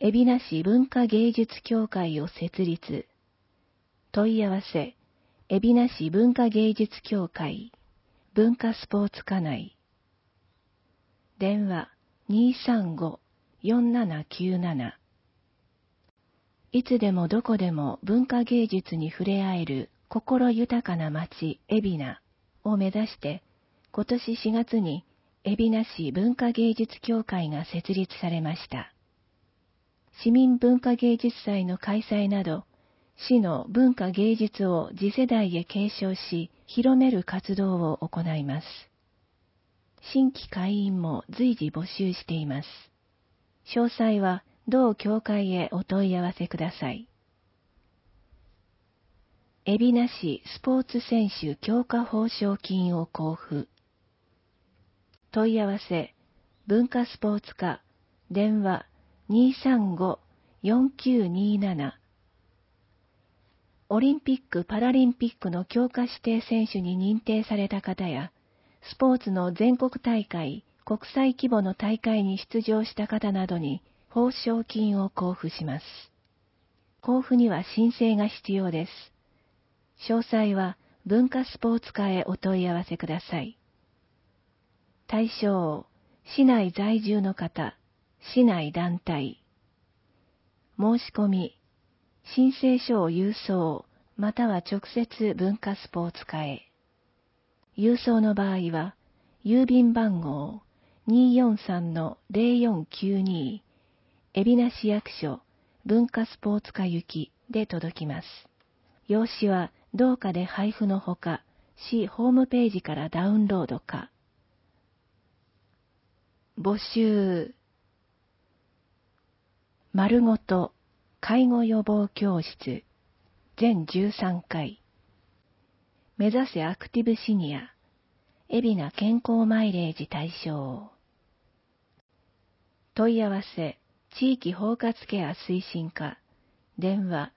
海老名市文化芸術協会を設立。問い合わせ、海老名市文化芸術協会、文化スポーツ課内。電話235-4797。いつでもどこでも文化芸術に触れ合える心豊かな街、海老名を目指して、今年4月に海老名市文化芸術協会が設立されました。市民文化芸術祭の開催など、市の文化芸術を次世代へ継承し、広める活動を行います。新規会員も随時募集しています。詳細は同協会へお問い合わせください。海老名市スポーツ選手強化報奨金を交付。問い合わせ、文化スポーツ課、電話235-4927。オリンピック・パラリンピックの強化指定選手に認定された方や、スポーツの全国大会、国際規模の大会に出場した方などに報奨金を交付します。交付には申請が必要です。詳細は文化スポーツ課へお問い合わせください。対象、市内在住の方、市内団体。申し込み、申請書を郵送、または直接文化スポーツ課へ。郵送の場合は、郵便番号 243-0492 海老名市役所文化スポーツ課行きで届きます。用紙は同課で配布のほか、市ホームページからダウンロードか。募集。丸ごと介護予防教室全13回。目指せアクティブシニア海老名健康マイレージ対象。問い合わせ地域包括ケア推進課電話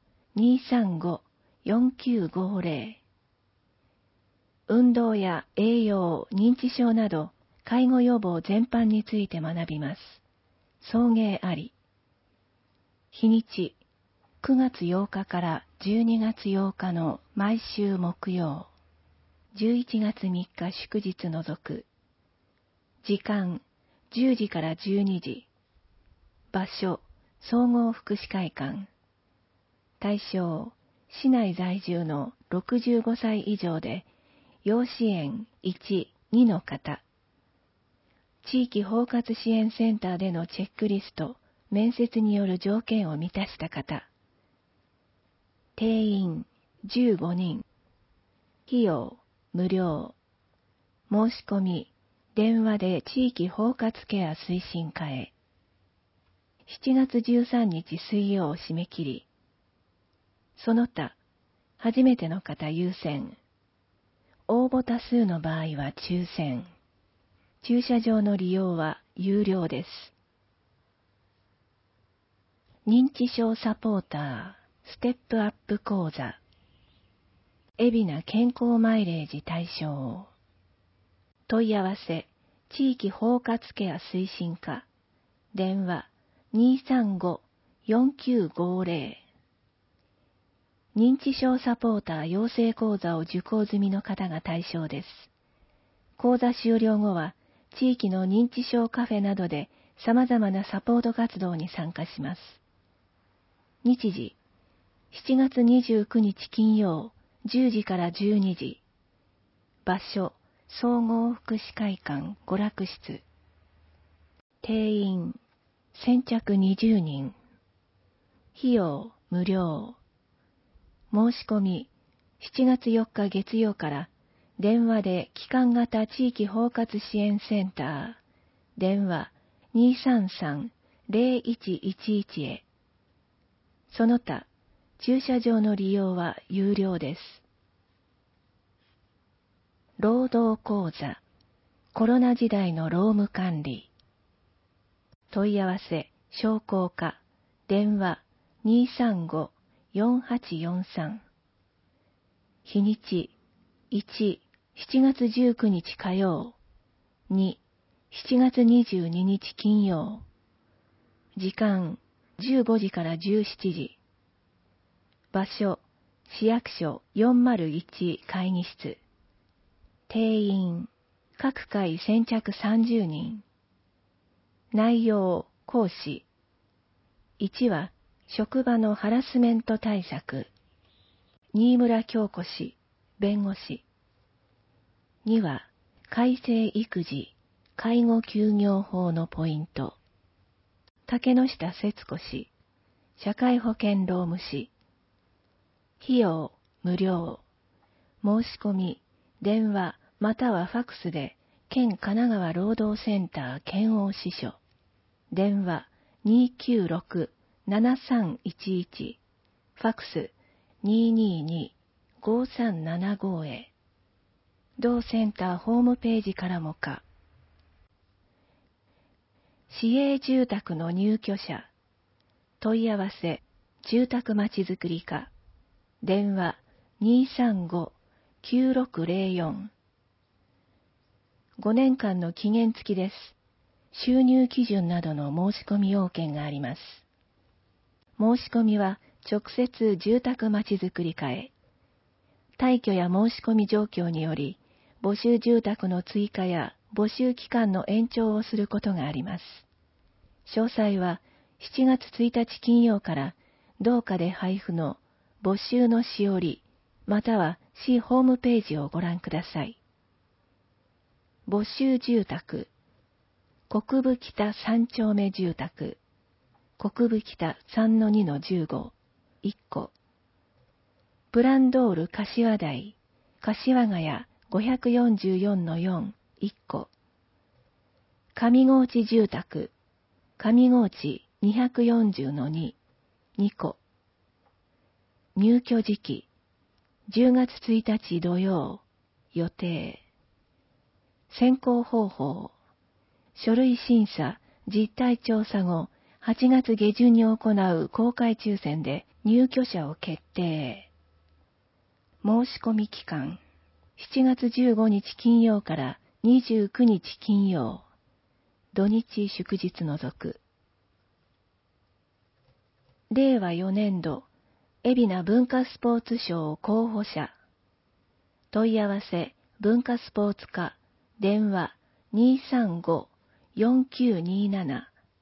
235-4950。運動や栄養、認知症など介護予防全般について学びます。送迎あり。日にち9月8日から12月8日の毎週木曜。11月3日祝日除く。時間10時から12時。場所総合福祉会館。対象市内在住の65歳以上で要支援1、2の方。地域包括支援センターでのチェックリスト、面接による条件を満たした方。定員15人。費用無料。申し込み、電話で地域包括ケア推進課へ。7月13日水曜締め切り。その他、初めての方優先。応募多数の場合は抽選。駐車場の利用は有料です。認知症サポーター、ステップアップ講座。海老名健康マイレージ対象。問い合わせ、地域包括ケア推進課。電話235-4950。認知症サポーター養成講座を受講済みの方が対象です。講座終了後は、地域の認知症カフェなどで様々なサポート活動に参加します。日時、7月29日金曜、10時から12時。場所、総合福祉会館娯楽室。定員、先着20人。費用、無料。申し込み、7月4日月曜から電話で期間型地域包括支援センター、電話233-0111へ。その他、駐車場の利用は有料です。労働講座、コロナ時代の労務管理。問い合わせ、商工課、電話235-4843。日にち、1、7月19日火曜。2、7月22日金曜。時間、 15時から17時。場所、市役所401会議室。定員、各回先着30人。内容、講師。1は、職場のハラスメント対策。新村京子氏、弁護士。2は、改正育児、介護休業法のポイント。竹下節子氏、社会保険労務士。費用、無料。申し込み、電話またはファックスで、県神奈川労働センター県央支所。電話296-7311。ファックス222-5375へ。同センターホームページからもか。市営住宅の入居者。問い合わせ、住宅まちづくり課。電話235-9604。5年間の期限付きです。収入基準などの申し込み要件があります。申し込みは直接住宅まちづくり課へ。退去や申し込み状況により、募集住宅の追加や募集期間の延長をすることがあります。詳細は7月1日金曜から同課で配布の募集のしおり、または市ホームページをご覧ください。募集住宅、国分北3丁目住宅、国分北 3-2-15、1個。プランドール柏台、柏ヶ谷 544-4、1個。上河内住宅、上河内 240-2、2個。入居時期、10月1日土曜、予定。選考方法、書類審査、実態調査後、8月下旬に行う公開抽選で入居者を決定。申し込み期間、7月15日金曜から29日金曜、土日祝日除く。令和4年度、海老名文化スポーツ賞候補者。問い合わせ、文化スポーツ課、電話235-4927。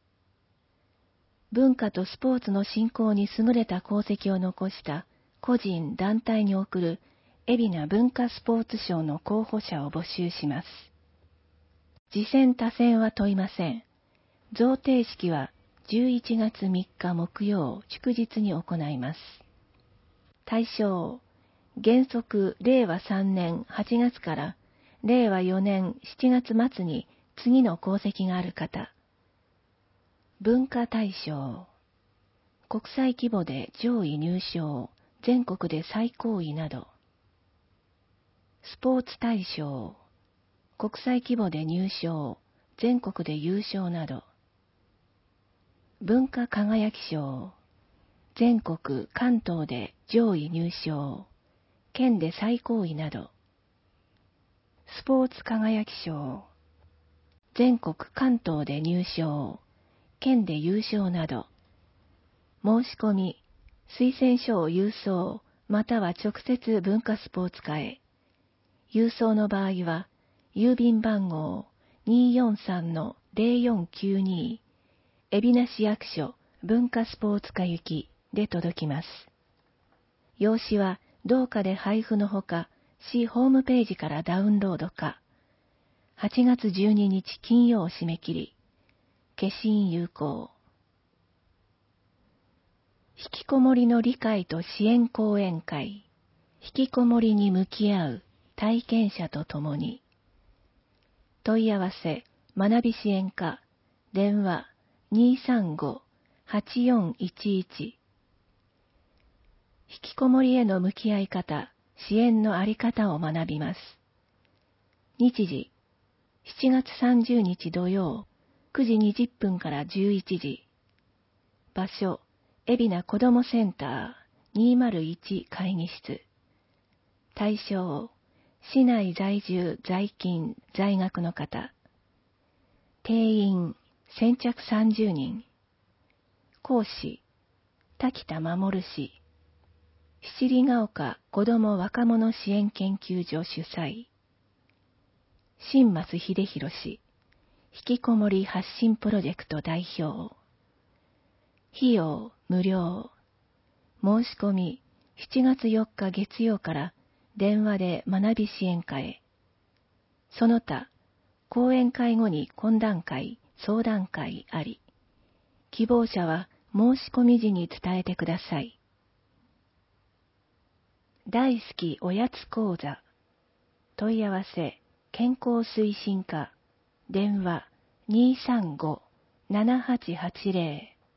文化とスポーツの振興に優れた功績を残した個人・団体に贈る海老名文化スポーツ賞の候補者を募集します。次選他選は問いません。贈呈式は11月3日木曜祝日に行います。対象、原則令和3年8月から令和4年7月末に次の功績がある方。文化大賞、国際規模で上位入賞、全国で最高位など。スポーツ大賞、国際規模で入賞、全国で優勝など。文化輝き賞、全国関東で上位入賞、県で最高位など。スポーツ輝き賞、全国関東で入賞、県で優勝など。申し込み、推薦書を郵送、または直接文化スポーツ課へ。郵送の場合は、郵便番号 243-0492、海老名市役所文化スポーツ課行きで届きます。用紙は同課で配布のほか、市ホームページからダウンロードか。8月12日金曜締め切り。消印有効。引きこもりの理解と支援講演会。引きこもりに向き合う体験者とともに。問い合わせ、学び支援課、電話235-8411。引きこもりへの向き合い方、支援のあり方を学びます。日時、7月30日土曜、9時20分から11時。場所、海老名子どもセンター201会議室。対象、市内在住在勤在学の方。定員、先着30人。 講師、滝田守氏。七里ヶ丘子ども若者支援研究所主催。新松秀弘氏。引きこもり発信プロジェクト代表。費用無料。申し込み7月4日月曜から電話で学び支援課へ。その他、講演会後に懇談会、相談会あり。希望者は申し込み時に伝えてください。大好きおやつ講座。問い合わせ、健康推進課。電話235-7880。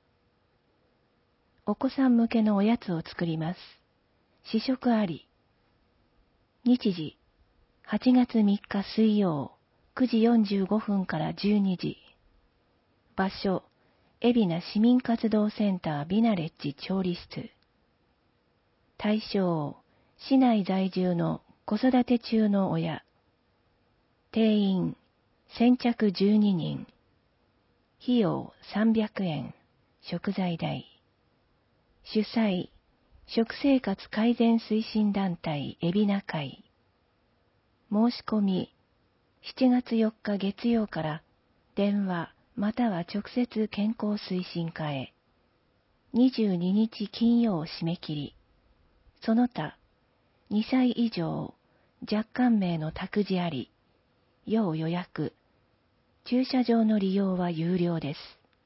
お子さん向けのおやつを作ります。試食あり。日時、8月3日水曜、9時45分から12時。場所、海老名市民活動センタービナレッジ調理室。対象、市内在住の子育て中の親。定員、先着12人。費用300円、食材代。主催、食生活改善推進団体海老名会。申し込み、7月4日月曜から電話または直接健康推進課へ。22日金曜締め切り。その他、2歳以上、若干名の託児あり、要予約。駐車場の利用は有料です。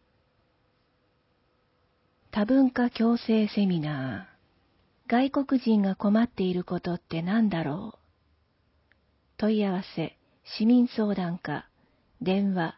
多文化共生セミナー。外国人が困っていることって何だろう。問い合わせ、市民相談課。電話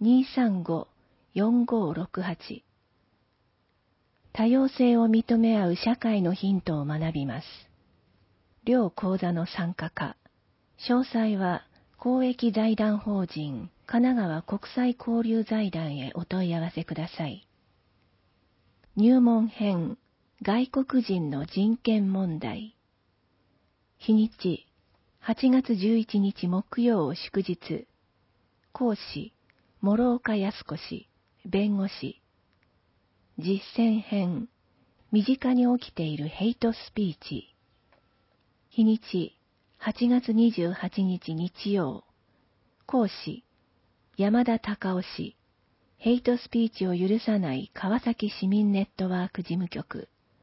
235-4568。多様性を認め合う社会のヒントを学びます。両講座の参加課。詳細は公益財団法人神奈川国際交流財団へお問い合わせください。入門編、外国人の人権問題。日にち、8月11日木曜祝日。講師、諸岡靖子氏、弁護士。実践編、身近に起きているヘイトスピーチ。日にち、8月28日日曜。講師、山田隆夫氏。ヘイトスピーチを許さない川崎市民ネットワーク事務局。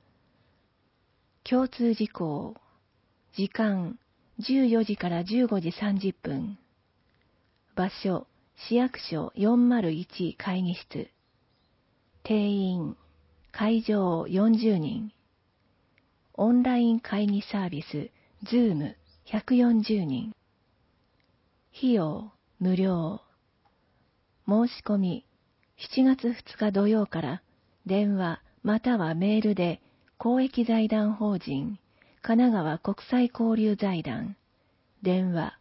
共通事項。時間、14時から15時30分。場所、市役所401会議室。定員、会場40人。オンライン会議サービス、Zoom 140人。費用、無料。申し込み、7月2日土曜から電話またはメールで公益財団法人神奈川国際交流財団電話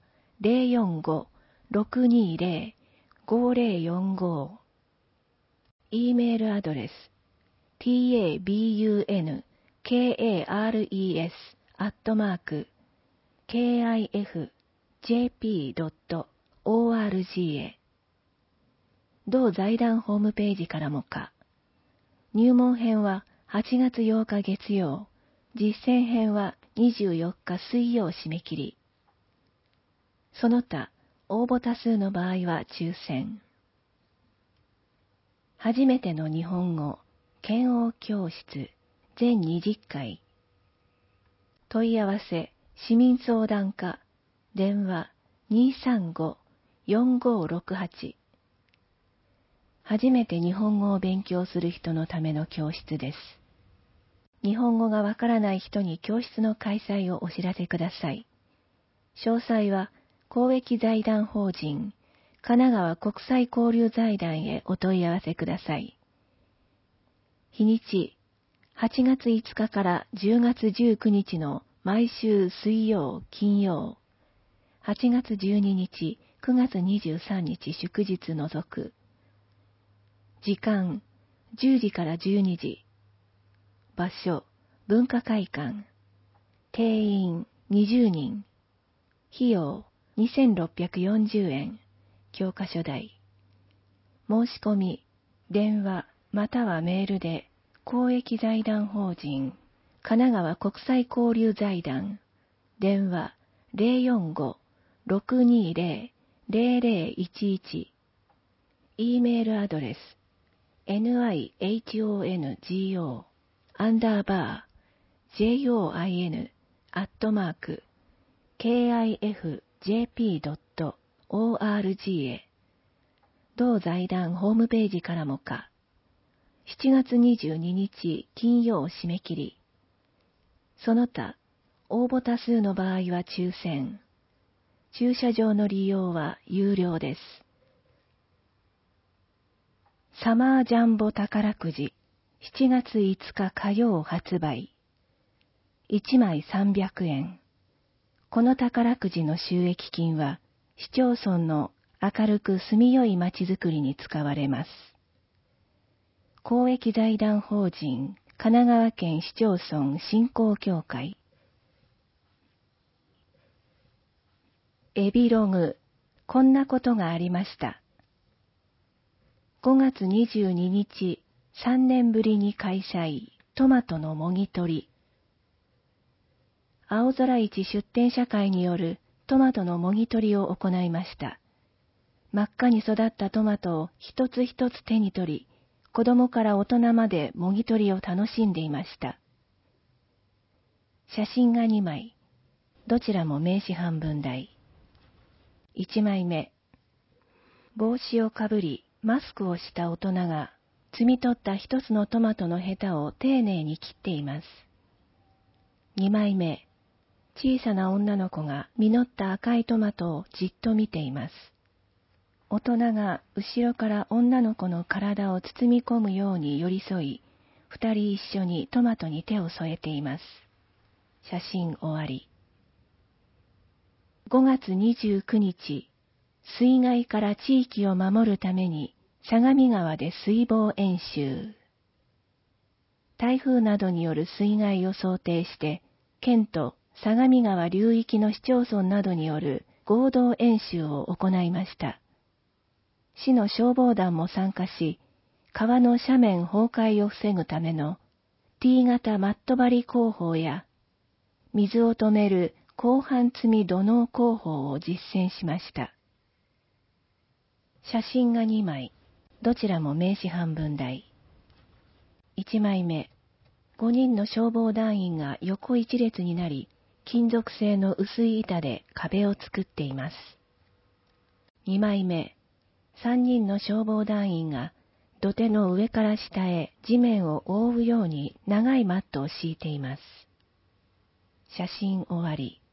045-620-5045 E メールアドレス tabunkares@kifjp.org へ同財団ホームページからもか。入門編は8月8日月曜、実践編は24日水曜締め切り。その他、応募多数の場合は抽選。初めての日本語、検応教室、全20回。問い合わせ、市民相談課、電話235-4568。初めて日本語を勉強する人のための教室です。日本語がわからない人に教室の開催をお知らせください。詳細は公益財団法人神奈川国際交流財団へお問い合わせください。日にち、8月5日から10月19日の毎週水曜、金曜、8月12日、9月23日祝日除く。時間、10時から12時。場所、文化会館。定員、20人。費用、2640円。教科書代。申し込み、電話、 またはメールで公益財団法人神奈川国際交流財団電話 045-620-0011 E メールアドレス NIHONGO_join@kifjp.org へ同財団ホームページからもか。7月22日金曜締め切り。その他、応募多数の場合は抽選。駐車場の利用は有料です。サマージャンボ宝くじ7月5日火曜発売。1枚300円。この宝くじの収益金は市町村の明るく住みよい街づくりに使われます。公益財団法人神奈川県市町村振興協会。エビログ、こんなことがありました。5月22日、3年ぶりに開催、トマトのもぎ取り。青空市出店者会によるトマトのもぎ取りを行いました。真っ赤に育ったトマトを一つ一つ手に取り、子供から大人までもぎ取りを楽しんでいました。写真が2枚。どちらも名刺半分大。1枚目。帽子をかぶり、マスクをした大人が、摘み取った一つのトマトのヘタを丁寧に切っています。2枚目。小さな女の子が実った赤いトマトをじっと見ています。大人が後ろから女の子の体を包み込むように寄り添い、二人一緒にトマトに手を添えています。写真終わり。5月29日、水害から地域を守るために相模川で水防演習。台風などによる水害を想定して、県と相模川流域の市町村などによる合同演習を行いました。市の消防団も参加し、川の斜面崩壊を防ぐための T 型マット張り工法や、水を止める広範積み土のう工法を実践しました。写真が2枚、どちらも名刺半分大。1枚目、5人の消防団員が横一列になり、金属製の薄い板で壁を作っています。2枚目、3人の消防団員が土手の上から下へ地面を覆うように長いマットを敷いています。写真終わり。